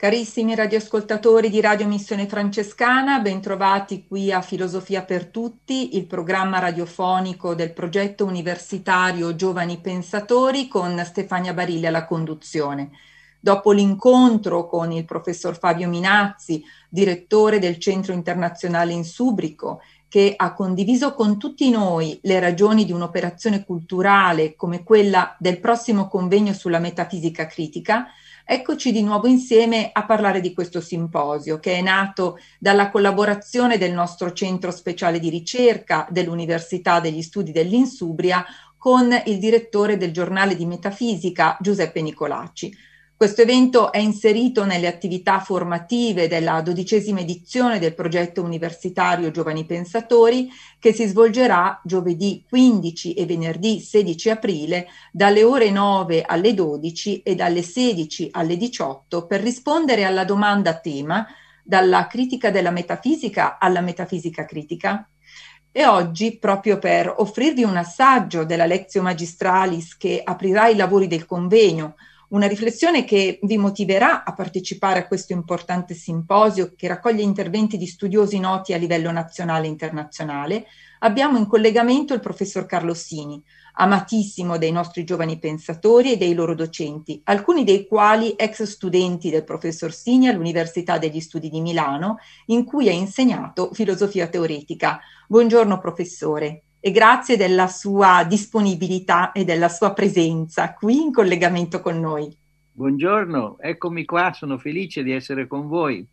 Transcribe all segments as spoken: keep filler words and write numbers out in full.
Carissimi radioascoltatori di Radio Missione Francescana, bentrovati qui a Filosofia per Tutti, il programma radiofonico del progetto universitario Giovani Pensatori con Stefania Barilli alla conduzione. Dopo l'incontro con il professor Fabio Minazzi, direttore del Centro Internazionale Insubrico, che ha condiviso con tutti noi le ragioni di un'operazione culturale come quella del prossimo convegno sulla metafisica critica, eccoci di nuovo insieme a parlare di questo simposio che è nato dalla collaborazione del nostro centro speciale di ricerca dell'Università degli Studi dell'Insubria con il direttore del giornale di metafisica Giuseppe Nicolacci. Questo evento è inserito nelle attività formative della dodicesima edizione del progetto universitario Giovani Pensatori, che si svolgerà giovedì quindici e venerdì sedici aprile dalle ore nove alle dodici e dalle sedici alle diciotto per rispondere alla domanda a tema dalla critica della metafisica alla metafisica critica. E oggi, proprio per offrirvi un assaggio della Lectio Magistralis che aprirà i lavori del convegno, una riflessione che vi motiverà a partecipare a questo importante simposio che raccoglie interventi di studiosi noti a livello nazionale e internazionale, abbiamo in collegamento il professor Carlo Sini, amatissimo dei nostri giovani pensatori e dei loro docenti, alcuni dei quali ex studenti del professor Sini all'Università degli Studi di Milano, in cui ha insegnato filosofia teoretica. Buongiorno professore. E grazie della sua disponibilità e della sua presenza qui in collegamento con noi. Buongiorno, eccomi qua, sono felice di essere con voi.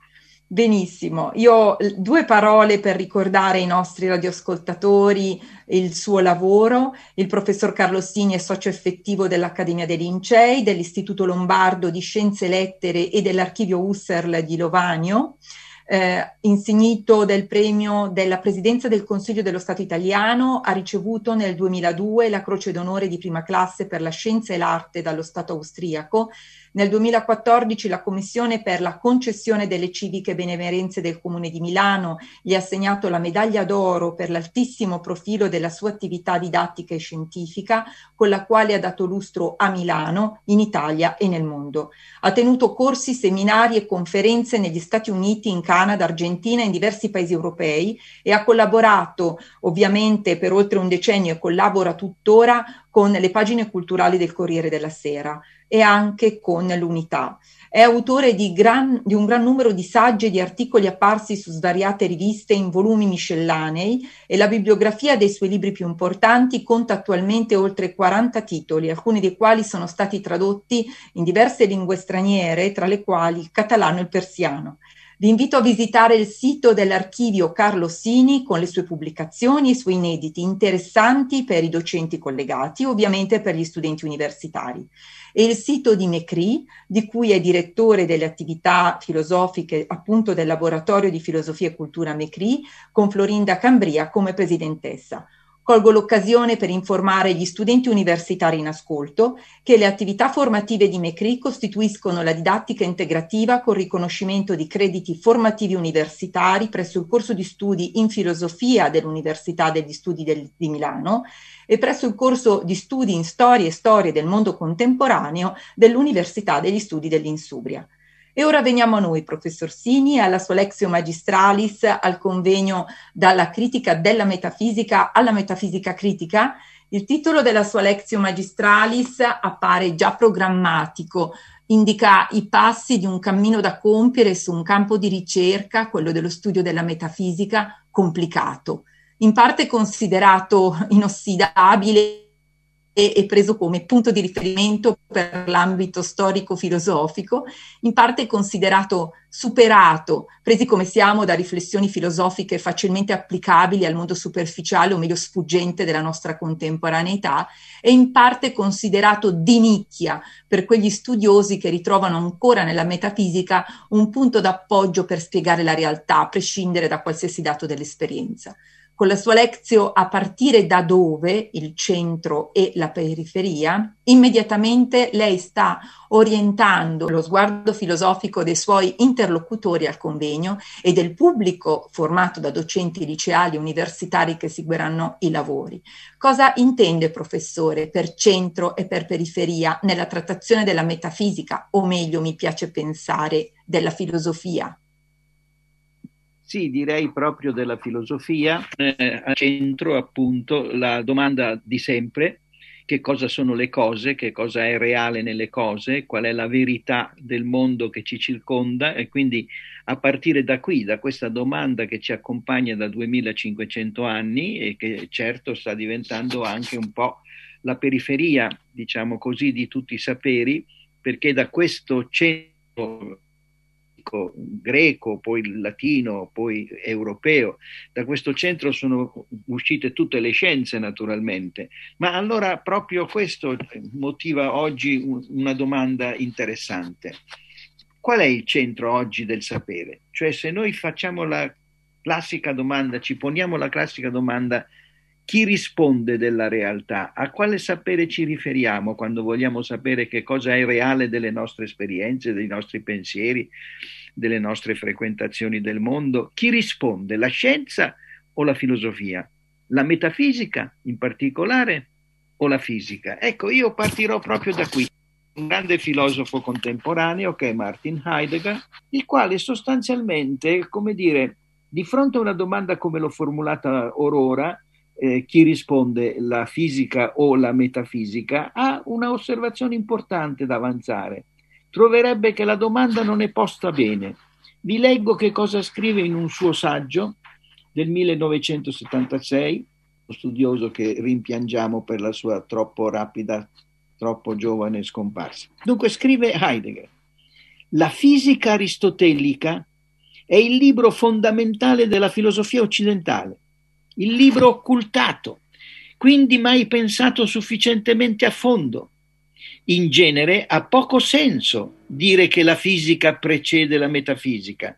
Benissimo, io ho due parole per ricordare ai nostri radioascoltatori il suo lavoro. Il professor Carlo Sini è socio effettivo dell'Accademia dei Lincei, dell'Istituto Lombardo di Scienze Lettere e dell'Archivio Husserl di Lovanio. Eh, insignito del premio della Presidenza del Consiglio dello Stato italiano, ha ricevuto nel duemiladue la Croce d'Onore di prima classe per la scienza e l'arte dallo Stato austriaco. Nel duemilaquattordici la Commissione per la concessione delle civiche benemerenze del Comune di Milano gli ha assegnato la medaglia d'oro per l'altissimo profilo della sua attività didattica e scientifica, con la quale ha dato lustro a Milano, in Italia e nel mondo. Ha tenuto corsi, seminari e conferenze negli Stati Uniti, in Canada, Argentina e in diversi paesi europei e ha collaborato ovviamente per oltre un decennio e collabora tuttora con le pagine culturali del Corriere della Sera e anche con l'Unità. È autore di, gran, di un gran numero di saggi e di articoli apparsi su svariate riviste in volumi miscellanei e la bibliografia dei suoi libri più importanti conta attualmente oltre quaranta titoli, alcuni dei quali sono stati tradotti in diverse lingue straniere, tra le quali il catalano e il persiano. Vi invito a visitare il sito dell'archivio Carlo Sini con le sue pubblicazioni e i suoi inediti interessanti per i docenti collegati, ovviamente per gli studenti universitari. E il sito di MECRI, di cui è direttore delle attività filosofiche appunto del Laboratorio di Filosofia e Cultura MECRI, con Florinda Cambria come presidentessa. Colgo l'occasione per informare gli studenti universitari in ascolto che le attività formative di MECRI costituiscono la didattica integrativa con riconoscimento di crediti formativi universitari presso il corso di studi in filosofia dell'Università degli Studi del, di Milano e presso il corso di studi in storia e storie del mondo contemporaneo dell'Università degli Studi dell'Insubria. E ora veniamo a noi, professor Sini, alla sua Lectio Magistralis, al convegno dalla critica della metafisica alla metafisica critica. Il titolo della sua Lectio Magistralis appare già programmatico, indica i passi di un cammino da compiere su un campo di ricerca, quello dello studio della metafisica, complicato, in parte considerato inossidabile e preso come punto di riferimento per l'ambito storico-filosofico, in parte considerato superato, presi come siamo da riflessioni filosofiche facilmente applicabili al mondo superficiale o meglio sfuggente della nostra contemporaneità, e in parte considerato di nicchia per quegli studiosi che ritrovano ancora nella metafisica un punto d'appoggio per spiegare la realtà, a prescindere da qualsiasi dato dell'esperienza. Con la sua Lectio A partire da dove, il centro e la periferia, immediatamente lei sta orientando lo sguardo filosofico dei suoi interlocutori al convegno e del pubblico formato da docenti liceali e universitari che seguiranno i lavori. Cosa intende, professore, per centro e per periferia nella trattazione della metafisica, o meglio, mi piace pensare, della filosofia? Sì, direi proprio della filosofia, eh, a centro appunto la domanda di sempre: che cosa sono le cose, che cosa è reale nelle cose, qual è la verità del mondo che ci circonda, e quindi a partire da qui, da questa domanda che ci accompagna da duemilacinquecento anni e che certo sta diventando anche un po' la periferia, diciamo così, di tutti i saperi, perché da questo centro greco, poi latino, poi europeo, da questo centro sono uscite tutte le scienze naturalmente, ma allora proprio questo motiva oggi una domanda interessante: qual è il centro oggi del sapere? Cioè, se noi facciamo la classica domanda, ci poniamo la classica domanda: chi risponde della realtà? A quale sapere ci riferiamo quando vogliamo sapere che cosa è reale delle nostre esperienze, dei nostri pensieri, delle nostre frequentazioni del mondo? Chi risponde? La scienza o la filosofia? La metafisica in particolare o la fisica? Ecco, io partirò proprio da qui. Un grande filosofo contemporaneo che è Martin Heidegger, il quale sostanzialmente, come dire, di fronte a una domanda come l'ho formulata orora, Eh, chi risponde, la fisica o la metafisica, ha una osservazione importante da avanzare. Troverebbe che la domanda non è posta bene. Vi leggo che cosa scrive in un suo saggio del millenovecentosettantasei, uno studioso che rimpiangiamo per la sua troppo rapida, troppo giovane scomparsa. Dunque scrive Heidegger: la fisica aristotelica è il libro fondamentale della filosofia occidentale, il libro occultato, quindi mai pensato sufficientemente a fondo. In genere ha poco senso dire che la fisica precede la metafisica.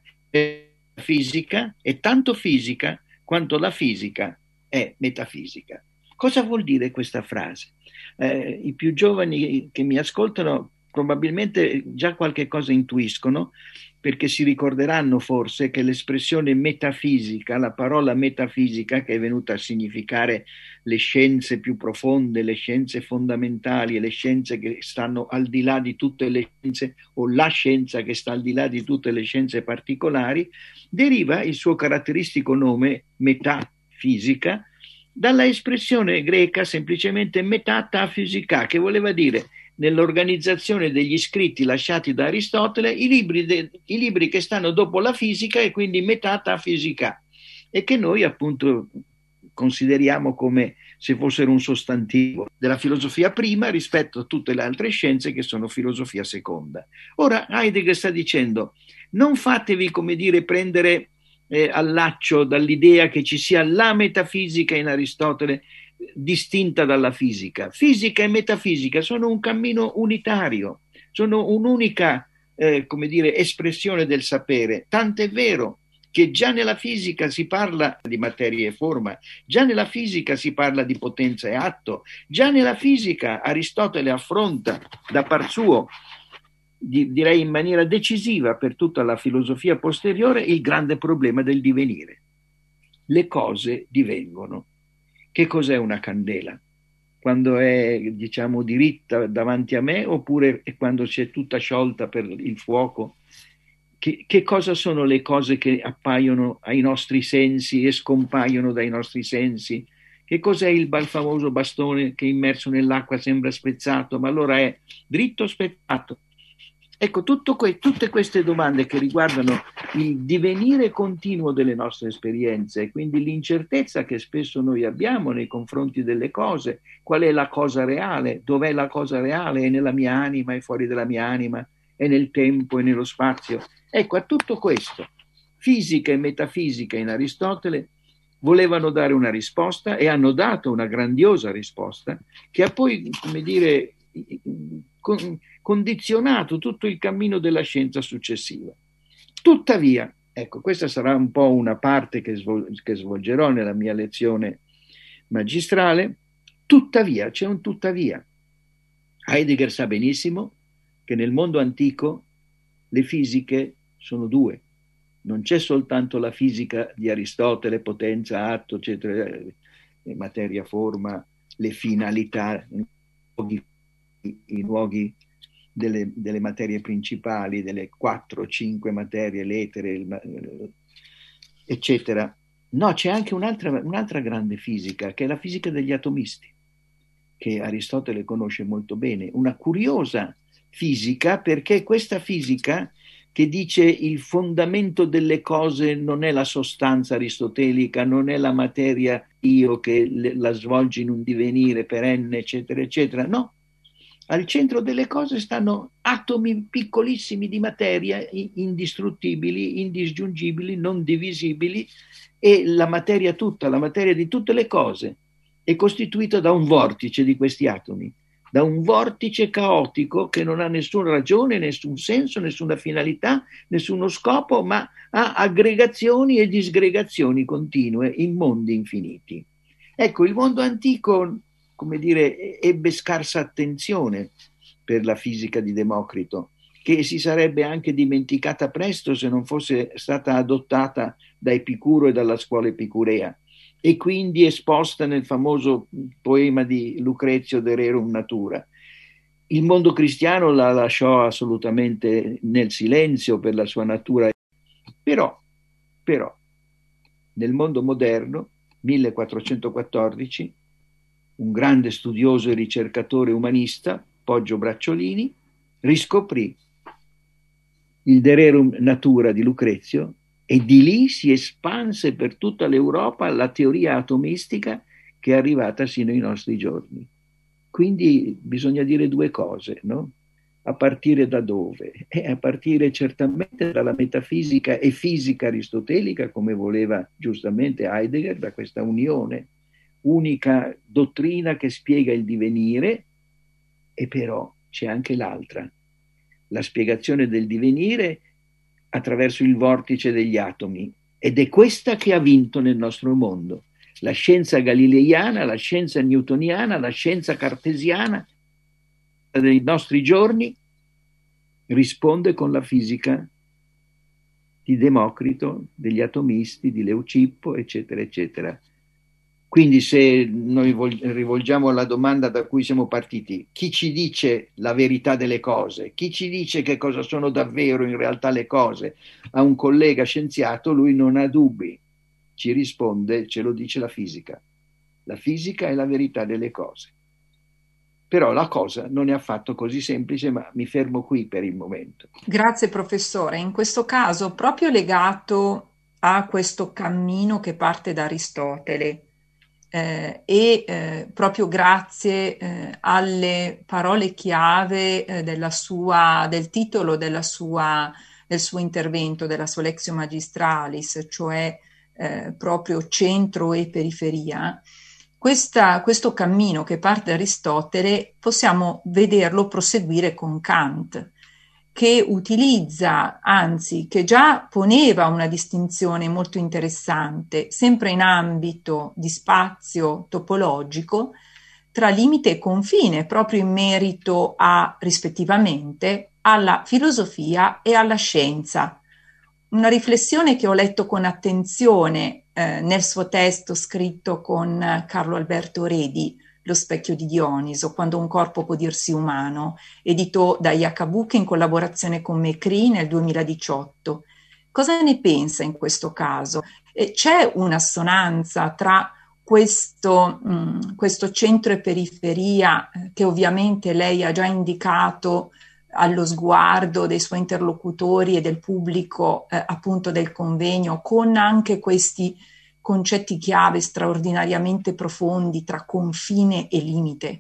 La fisica è tanto fisica quanto la fisica è metafisica. Cosa vuol dire questa frase? Eh, I più giovani che mi ascoltano probabilmente già qualche cosa intuiscono, perché si ricorderanno forse che l'espressione metafisica, la parola metafisica, che è venuta a significare le scienze più profonde, le scienze fondamentali e le scienze che stanno al di là di tutte le scienze, o la scienza che sta al di là di tutte le scienze particolari, deriva il suo caratteristico nome metafisica dalla espressione greca semplicemente metafisica, che voleva dire, nell'organizzazione degli scritti lasciati da Aristotele, i libri, de, i libri che stanno dopo la fisica, e quindi metafisica, e che noi appunto consideriamo come se fossero un sostantivo della filosofia prima rispetto a tutte le altre scienze che sono filosofia seconda. Ora Heidegger sta dicendo: non fatevi, come dire, prendere eh, al laccio dall'idea che ci sia la metafisica in Aristotele distinta dalla fisica. Fisica e metafisica sono un cammino unitario, sono un'unica eh, come dire, espressione del sapere, tant'è vero che già nella fisica si parla di materia e forma, già nella fisica si parla di potenza e atto, già nella fisica Aristotele affronta da par suo, di, direi in maniera decisiva per tutta la filosofia posteriore, il grande problema del divenire. Le cose divengono. Che cos'è una candela? Quando è, diciamo, diritta davanti a me, oppure quando si è tutta sciolta per il fuoco? Che, che cosa sono le cose che appaiono ai nostri sensi e scompaiono dai nostri sensi? Che cos'è il famoso bastone che immerso nell'acqua sembra spezzato, ma allora è dritto o spezzato? Ecco, tutto que- tutte queste domande che riguardano il divenire continuo delle nostre esperienze, e quindi l'incertezza che spesso noi abbiamo nei confronti delle cose. Qual è la cosa reale? Dov'è la cosa reale? È nella mia anima, è fuori dalla mia anima, è nel tempo, è nello spazio? Ecco, a tutto questo, fisica e metafisica in Aristotele volevano dare una risposta, e hanno dato una grandiosa risposta, che ha poi, come dire, con, condizionato tutto il cammino della scienza successiva. Tuttavia, Ecco, questa sarà un po' una parte che, svol- che svolgerò nella mia lezione magistrale. Tuttavia, c'è un tuttavia. Heidegger sa benissimo che nel mondo antico le fisiche sono due. Non c'è soltanto la fisica di Aristotele, potenza, atto, eccetera, materia, forma, le finalità, i luoghi, i luoghi delle, delle materie principali, delle quattro, cinque materie, l'etere, eccetera. No, c'è anche un'altra, un'altra grande fisica, che è la fisica degli atomisti, che Aristotele conosce molto bene, una curiosa fisica, perché questa fisica che dice il fondamento delle cose non è la sostanza aristotelica, non è la materia io che la svolge in un divenire perenne, eccetera, eccetera, no. Al centro delle cose stanno atomi piccolissimi di materia, indistruttibili, indisgiungibili, non divisibili, e la materia tutta, la materia di tutte le cose, è costituita da un vortice di questi atomi, da un vortice caotico che non ha nessuna ragione, nessun senso, nessuna finalità, nessuno scopo, ma ha aggregazioni e disgregazioni continue in mondi infiniti. Ecco, il mondo antico, come dire, ebbe scarsa attenzione per la fisica di Democrito, che si sarebbe anche dimenticata presto se non fosse stata adottata da Epicuro e dalla scuola epicurea, e quindi esposta nel famoso poema di Lucrezio De Rerum Natura. Il mondo cristiano la lasciò assolutamente nel silenzio per la sua natura, però, però nel mondo moderno, millequattrocentoquattordici, un grande studioso e ricercatore umanista, Poggio Bracciolini, riscoprì il De Rerum Natura di Lucrezio, e di lì si espanse per tutta l'Europa la teoria atomistica che è arrivata sino ai nostri giorni. Quindi bisogna dire due cose, no? A partire da dove? E a partire certamente dalla metafisica e fisica aristotelica, come voleva giustamente Heidegger, da questa unione, unica dottrina che spiega il divenire, e però c'è anche l'altra, la spiegazione del divenire attraverso il vortice degli atomi, ed è questa che ha vinto nel nostro mondo. La scienza galileiana, la scienza newtoniana, la scienza cartesiana dei nostri giorni risponde con la fisica di Democrito, degli atomisti, di Leucippo, eccetera, eccetera. Quindi se noi rivolgiamo alla domanda da cui siamo partiti, chi ci dice la verità delle cose? Chi ci dice che cosa sono davvero in realtà le cose? A un collega scienziato lui non ha dubbi, ci risponde, ce lo dice la fisica. La fisica è la verità delle cose. Però la cosa non è affatto così semplice, ma mi fermo qui per il momento. Grazie professore. In questo caso, proprio legato a questo cammino che parte da Aristotele, eh, e eh, proprio grazie eh, alle parole chiave eh, della sua, del titolo della sua, del suo intervento, della sua Lectio Magistralis, cioè eh, proprio centro e periferia, questa, questo cammino che parte da Aristotele possiamo vederlo proseguire con Kant, che utilizza, anzi, che già poneva una distinzione molto interessante, sempre in ambito di spazio topologico, tra limite e confine, proprio in merito a, rispettivamente, alla filosofia e alla scienza. Una riflessione che ho letto con attenzione eh, nel suo testo scritto con Carlo Alberto Redi, Lo specchio di Dioniso, quando un corpo può dirsi umano, edito da Iacabuche in collaborazione con Mecri nel duemiladiciotto. Cosa ne pensa in questo caso? Eh, c'è un'assonanza tra questo, mh, questo centro e periferia eh, che ovviamente lei ha già indicato allo sguardo dei suoi interlocutori e del pubblico eh, appunto del convegno, con anche questi concetti chiave straordinariamente profondi tra confine e limite?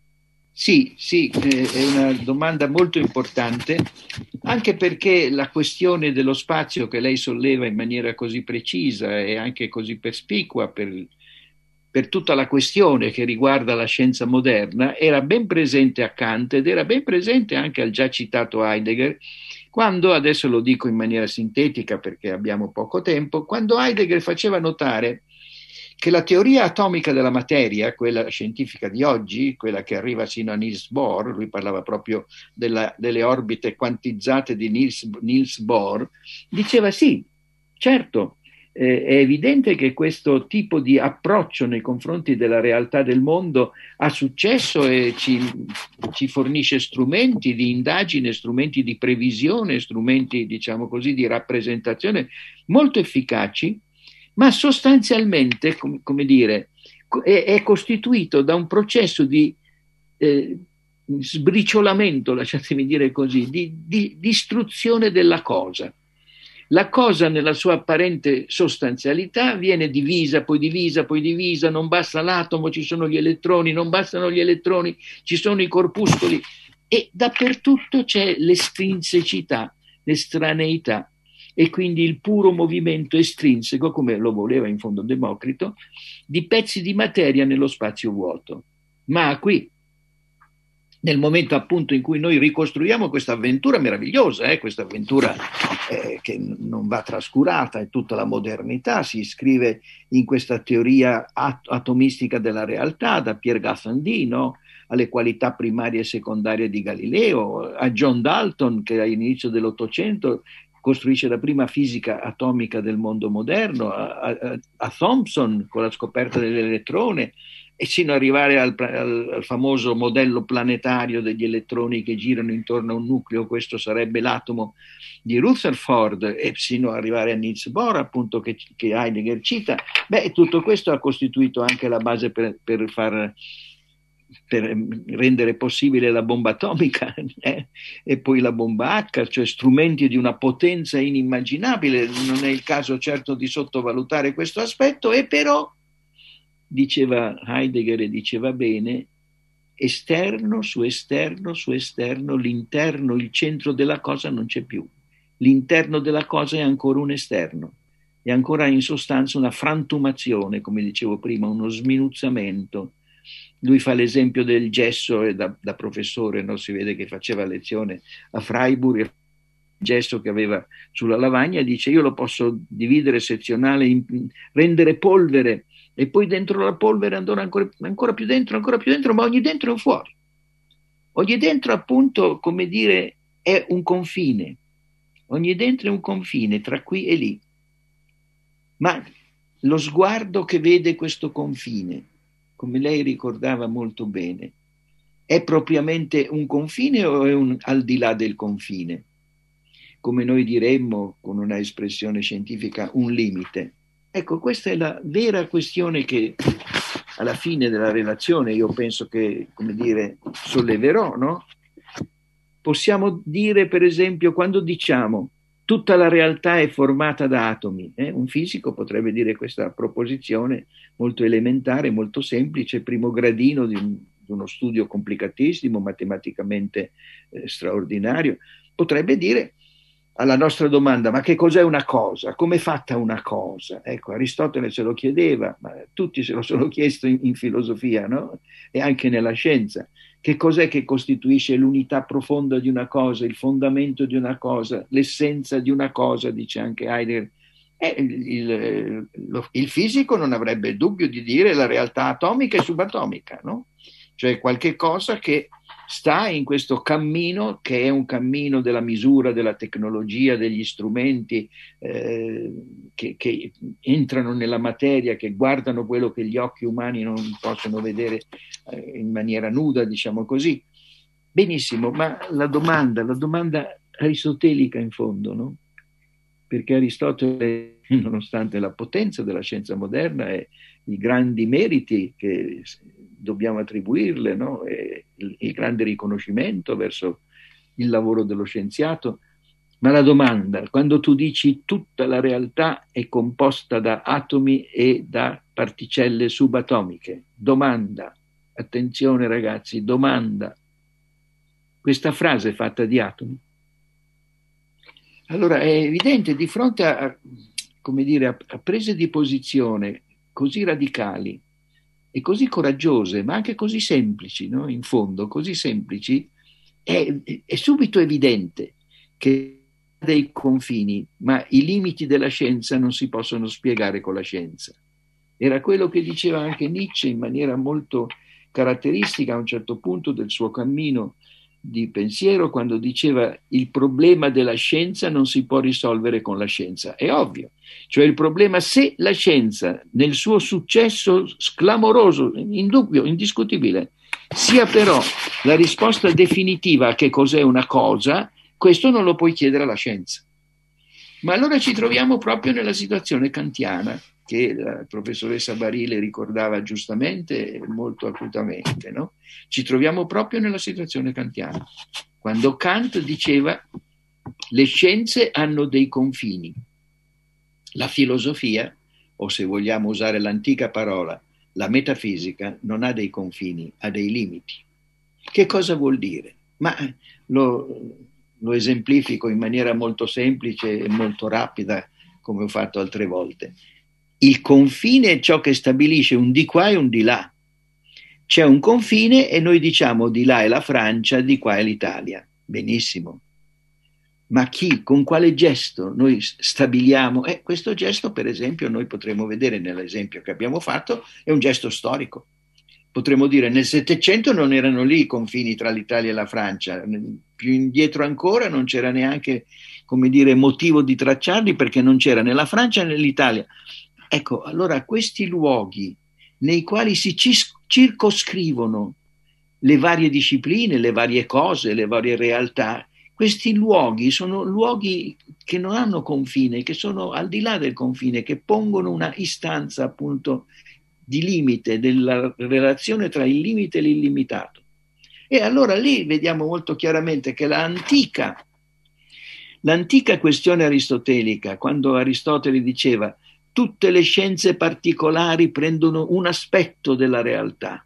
Sì, sì, eh, è una domanda molto importante, anche perché la questione dello spazio che lei solleva in maniera così precisa e anche così perspicua per, per tutta la questione che riguarda la scienza moderna era ben presente a Kant ed era ben presente anche al già citato Heidegger, Quando, adesso lo dico in maniera sintetica perché abbiamo poco tempo, quando Heidegger faceva notare che la teoria atomica della materia, quella scientifica di oggi, quella che arriva sino a Niels Bohr, lui parlava proprio della, delle orbite quantizzate di Niels, Niels Bohr, diceva sì, certo, eh, è evidente che questo tipo di approccio nei confronti della realtà del mondo ha successo e ci, ci fornisce strumenti di indagine, strumenti di previsione, strumenti, diciamo così, di rappresentazione molto efficaci, ma sostanzialmente, com- come dire, è, è costituito da un processo di eh, sbriciolamento, lasciatemi dire così, di, di distruzione della cosa. La cosa nella sua apparente sostanzialità viene divisa, poi divisa, poi divisa, non basta l'atomo, ci sono gli elettroni, non bastano gli elettroni, ci sono i corpuscoli e dappertutto c'è l'estrinsecità, l'estraneità e quindi il puro movimento estrinseco, come lo voleva in fondo Democrito, di pezzi di materia nello spazio vuoto. Ma qui, nel momento appunto in cui noi ricostruiamo questa avventura meravigliosa, eh, questa avventura eh, che non va trascurata, è tutta la modernità, si iscrive in questa teoria at- atomistica della realtà, da Pierre Gassendi, no? Alle qualità primarie e secondarie di Galileo, a John Dalton che all'inizio dell'Ottocento costruisce la prima fisica atomica del mondo moderno, a, a, a Thomson con la scoperta dell'elettrone, e sino ad arrivare al, al, al famoso modello planetario degli elettroni che girano intorno a un nucleo, questo sarebbe l'atomo di Rutherford, e sino ad arrivare a Niels Bohr, appunto, che, che Heidegger cita. Beh, tutto questo ha costituito anche la base per, per far per rendere possibile la bomba atomica eh? E poi la bomba H, cioè strumenti di una potenza inimmaginabile. Non è il caso certo di sottovalutare questo aspetto, e però, diceva Heidegger e diceva bene, esterno su esterno su esterno, l'interno, il centro della cosa non c'è più. L'interno della cosa è ancora un esterno, è ancora in sostanza una frantumazione, come dicevo prima, uno sminuzzamento. Lui fa l'esempio del gesso, e da, da professore, no? Si vede che faceva lezione a Freiburg, il gesso che aveva sulla lavagna, dice: io lo posso dividere, sezionale, in, rendere polvere, e poi dentro la polvere andare ancora, ancora più dentro, ancora più dentro, ma ogni dentro è un fuori. Ogni dentro, appunto, come dire, è un confine. Ogni dentro è un confine tra qui e lì. Ma lo sguardo che vede questo confine, come lei ricordava molto bene, è propriamente un confine o è un al di là del confine? Come noi diremmo con una espressione scientifica, un limite. Ecco, questa è la vera questione che alla fine della relazione io penso che, come dire, solleverò, no? Possiamo dire, per esempio, quando diciamo tutta la realtà è formata da atomi, eh? Un fisico potrebbe dire questa proposizione molto elementare, molto semplice, primo gradino di, un, di uno studio complicatissimo, matematicamente eh, straordinario, potrebbe dire alla nostra domanda: ma che cos'è una cosa? Come è fatta una cosa? Ecco, Aristotele se lo chiedeva, ma tutti se lo sono chiesto in, in filosofia, no? E anche nella scienza. Che cos'è che costituisce l'unità profonda di una cosa, il fondamento di una cosa, l'essenza di una cosa, dice anche Heidegger. Eh, il, il, il fisico non avrebbe dubbio di dire la realtà atomica e subatomica, no? Cioè qualche cosa che sta in questo cammino, che è un cammino della misura, della tecnologia, degli strumenti eh, che, che entrano nella materia, che guardano quello che gli occhi umani non possono vedere eh, in maniera nuda, diciamo così. Benissimo, ma la domanda, la domanda aristotelica in fondo, no? Perché Aristotele, nonostante la potenza della scienza moderna e i grandi meriti che dobbiamo attribuirle, no? E il, il grande riconoscimento verso il lavoro dello scienziato, ma la domanda, quando tu dici tutta la realtà è composta da atomi e da particelle subatomiche, domanda, attenzione ragazzi, domanda, questa frase è fatta di atomi? Allora è evidente, di fronte a, come dire, a, a prese di posizione così radicali e così coraggiose, ma anche così semplici, no? In fondo, così semplici, è, è subito evidente che dei confini, ma i limiti della scienza non si possono spiegare con la scienza. Era quello che diceva anche Nietzsche in maniera molto caratteristica a un certo punto del suo cammino di pensiero, quando diceva: il problema della scienza non si può risolvere con la scienza. È ovvio, cioè il problema, se la scienza nel suo successo clamoroso, indubbio, indiscutibile, sia però la risposta definitiva a che cos'è una cosa, questo non lo puoi chiedere alla scienza. Ma allora ci troviamo proprio nella situazione kantiana, che la professoressa Barile ricordava giustamente e molto acutamente, no? Ci troviamo proprio nella situazione kantiana, quando Kant diceva: le scienze hanno dei confini, la filosofia, o se vogliamo usare l'antica parola, la metafisica, non ha dei confini, ha dei limiti. Che cosa vuol dire? Ma lo, lo esemplifico in maniera molto semplice e molto rapida, come ho fatto altre volte. Il confine è ciò che stabilisce un di qua e un di là. C'è un confine e noi diciamo: di là è la Francia, di qua è l'Italia. Benissimo. Ma chi, con quale gesto noi stabiliamo? Eh, questo gesto, per esempio, noi potremmo vedere nell'esempio che abbiamo fatto, è un gesto storico. Potremmo dire: nel Settecento non erano lì i confini tra l'Italia e la Francia, più indietro ancora non c'era neanche, come dire, motivo di tracciarli, perché non c'era né la Francia né l'Italia. Ecco, allora questi luoghi nei quali si circoscrivono le varie discipline, le varie cose, le varie realtà, questi luoghi sono luoghi che non hanno confine, che sono al di là del confine, che pongono una istanza appunto di limite, della relazione tra il limite e l'illimitato. E allora lì vediamo molto chiaramente che l'antica, l'antica questione aristotelica, quando Aristotele diceva: tutte le scienze particolari prendono un aspetto della realtà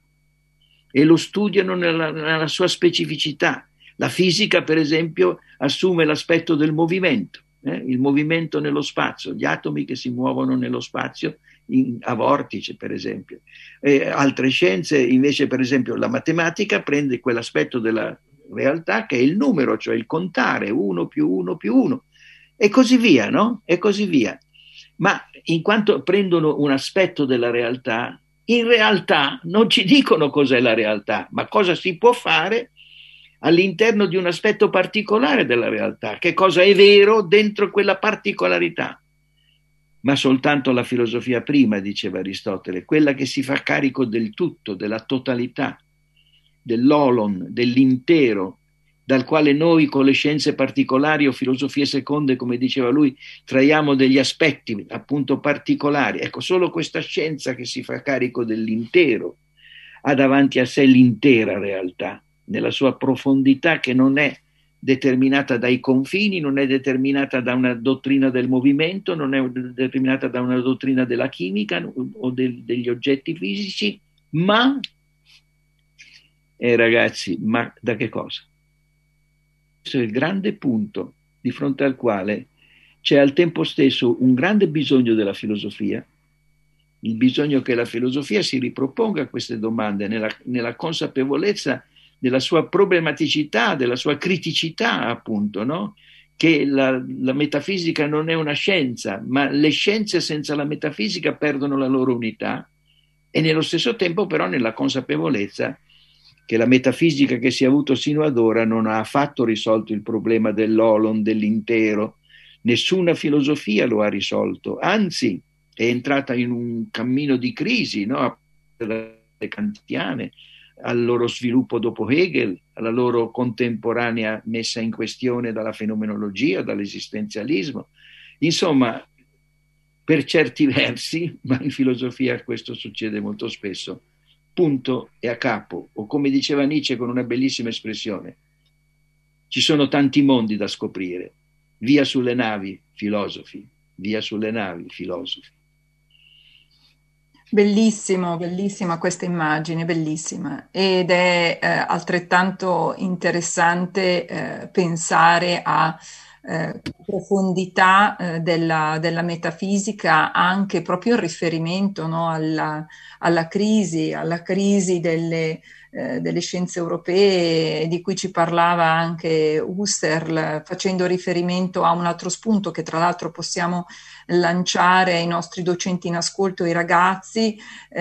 e lo studiano nella, nella sua specificità. La fisica, per esempio, assume l'aspetto del movimento, eh? il movimento nello spazio, gli atomi che si muovono nello spazio in, a vortice, per esempio. E altre scienze, invece, per esempio, la matematica prende quell'aspetto della realtà che è il numero, cioè il contare, uno più uno più uno, e così via, no? E così via. Ma in quanto prendono un aspetto della realtà, in realtà non ci dicono cos'è la realtà, ma cosa si può fare all'interno di un aspetto particolare della realtà, che cosa è vero dentro quella particolarità. Ma soltanto la filosofia prima, diceva Aristotele, quella che si fa carico del tutto, della totalità, dell'olon, dell'intero, dal quale noi con le scienze particolari o filosofie seconde, come diceva lui, traiamo degli aspetti appunto particolari. Ecco, solo questa scienza che si fa carico dell'intero ha davanti a sé l'intera realtà, nella sua profondità, che non è determinata dai confini, non è determinata da una dottrina del movimento, non è determinata da una dottrina della chimica o del, degli oggetti fisici, ma, eh ragazzi, ma da che cosa? Questo è il grande punto di fronte al quale c'è al tempo stesso un grande bisogno della filosofia, il bisogno che la filosofia si riproponga queste domande nella, nella consapevolezza della sua problematicità, della sua criticità, appunto, no? Che la, la metafisica non è una scienza, ma le scienze senza la metafisica perdono la loro unità, e nello stesso tempo però nella consapevolezza che la metafisica che si è avuto sino ad ora non ha affatto risolto il problema dell'olon, dell'intero. Nessuna filosofia lo ha risolto, anzi è entrata in un cammino di crisi, no? Le kantiane, al loro sviluppo dopo Hegel, alla loro contemporanea messa in questione dalla fenomenologia, dall'esistenzialismo. Insomma, per certi versi, ma in filosofia questo succede molto spesso, punto e a capo, o come diceva Nietzsche con una bellissima espressione: ci sono tanti mondi da scoprire, via sulle navi, filosofi, via sulle navi, filosofi. Bellissimo, bellissima questa immagine, bellissima. Ed è eh, altrettanto interessante eh, pensare a eh, profondità eh, della, della metafisica, anche proprio in riferimento, no, alla, alla crisi, alla crisi delle, eh, delle scienze europee, di cui ci parlava anche Husserl, facendo riferimento a un altro spunto che tra l'altro possiamo lanciare ai nostri docenti in ascolto, ai ragazzi,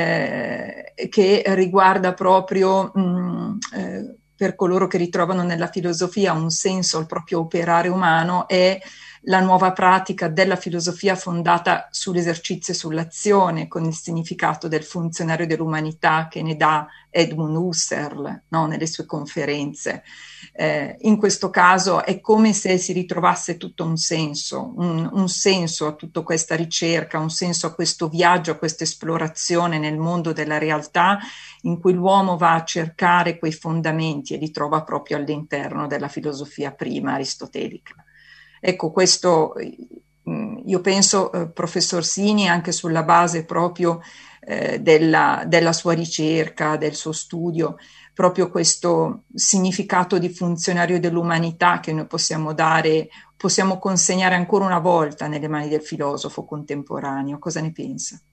eh, che riguarda proprio mh, eh, per coloro che ritrovano nella filosofia un senso al proprio operare umano, è la nuova pratica della filosofia fondata sull'esercizio e sull'azione, con il significato del funzionario dell'umanità che ne dà Edmund Husserl, no, nelle sue conferenze. Eh, in questo caso è come se si ritrovasse tutto un senso, un, un senso a tutta questa ricerca, un senso a questo viaggio, a questa esplorazione nel mondo della realtà, in cui l'uomo va a cercare quei fondamenti e li trova proprio all'interno della filosofia prima aristotelica. Ecco, questo io penso, eh, professor Sini, anche sulla base proprio eh, della, della sua ricerca, del suo studio, proprio questo significato di funzionario dell'umanità che noi possiamo dare, possiamo consegnare ancora una volta nelle mani del filosofo contemporaneo. Cosa ne pensa?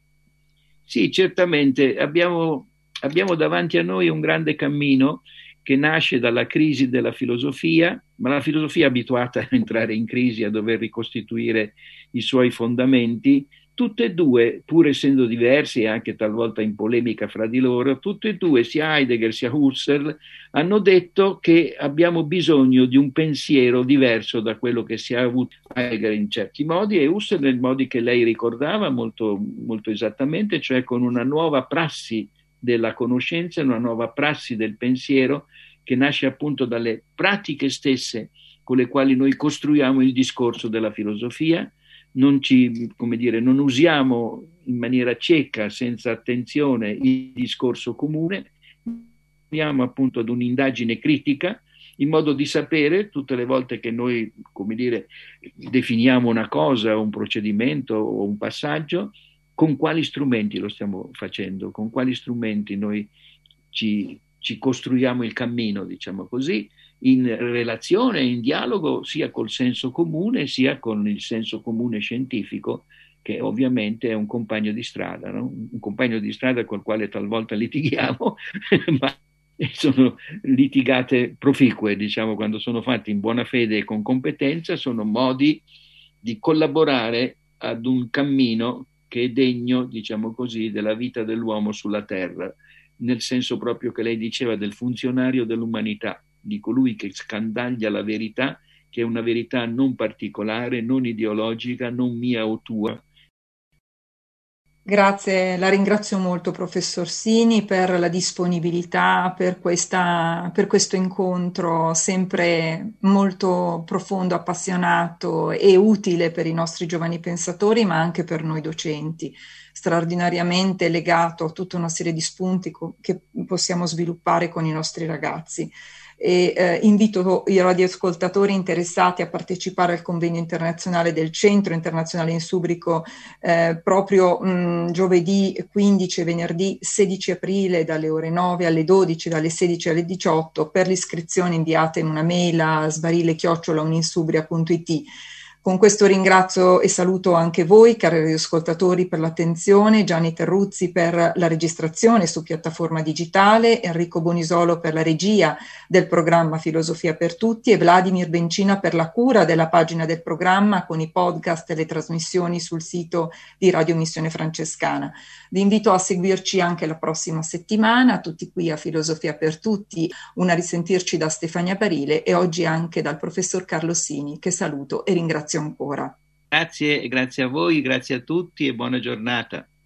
Sì, certamente abbiamo, abbiamo davanti a noi un grande cammino che nasce dalla crisi della filosofia, ma la filosofia è abituata a entrare in crisi, a dover ricostituire i suoi fondamenti. Tutte e due, pur essendo diversi e anche talvolta in polemica fra di loro, tutte e due, sia Heidegger sia Husserl, hanno detto che abbiamo bisogno di un pensiero diverso da quello che si è avuto Heidegger in certi modi e Husserl nei modi che lei ricordava molto, molto esattamente, cioè con una nuova prassi della conoscenza, una nuova prassi del pensiero che nasce appunto dalle pratiche stesse con le quali noi costruiamo il discorso della filosofia. Non ci, come dire, non usiamo in maniera cieca, senza attenzione, il discorso comune, andiamo appunto ad un'indagine critica in modo di sapere tutte le volte che noi, come dire, definiamo una cosa, un procedimento o un passaggio, con quali strumenti lo stiamo facendo, con quali strumenti noi ci, ci costruiamo il cammino, diciamo così, in relazione, in dialogo sia col senso comune sia con il senso comune scientifico, che ovviamente è un compagno di strada, no? Un compagno di strada col quale talvolta litighiamo, ma sono litigate proficue, diciamo, quando sono fatte in buona fede e con competenza, sono modi di collaborare ad un cammino che è degno, diciamo così, della vita dell'uomo sulla terra, nel senso proprio che lei diceva del funzionario dell'umanità, di colui che scandaglia la verità, che è una verità non particolare, non ideologica, non mia o tua. Grazie, la ringrazio molto professor Sini per la disponibilità, per, questa, per questo incontro sempre molto profondo, appassionato e utile per i nostri giovani pensatori, ma anche per noi docenti, straordinariamente legato a tutta una serie di spunti che possiamo sviluppare con i nostri ragazzi. E eh, invito i radioascoltatori interessati a partecipare al convegno internazionale del Centro Internazionale Insubrico eh, proprio mh, giovedì quindici e venerdì sedici aprile dalle ore nove alle dodici, dalle sedici alle diciotto. Per l'iscrizione inviate una mail a sbarile chiocciola uninsubria punto it. Con questo ringrazio e saluto anche voi, cari radioascoltatori, per l'attenzione, Gianni Terruzzi per la registrazione su piattaforma digitale, Enrico Bonisolo per la regia del programma Filosofia per Tutti e Vladimir Bencina per la cura della pagina del programma con i podcast e le trasmissioni sul sito di Radio Missione Francescana. Vi invito a seguirci anche la prossima settimana, tutti qui a Filosofia per Tutti, una risentirci da Stefania Barile e oggi anche dal professor Carlo Sini, che saluto e ringrazio ancora. Grazie, grazie a voi, grazie a tutti e buona giornata.